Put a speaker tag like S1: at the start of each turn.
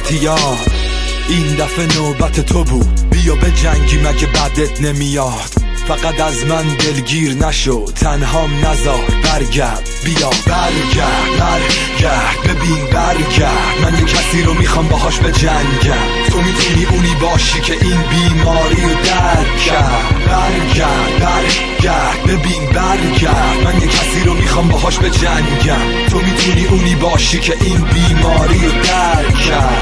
S1: احتیاط، این دفعه نوبت تو بود، بیا به جنگی مگه بعدت نمیاد. فقط از من دلگیر نشو، تنهام نذار، برگرد، بیا برگرد ببین برگرد. من یه کسی رو میخوام باهاش به جنگم، تو میتونی اونی باشی که این بیماری رو درک کرد. برگرد ببین برگرد. من یه کسی رو میخوام باهاش به جنگم، تو میتونی اونی باشی که این بیماری رو درک کرد.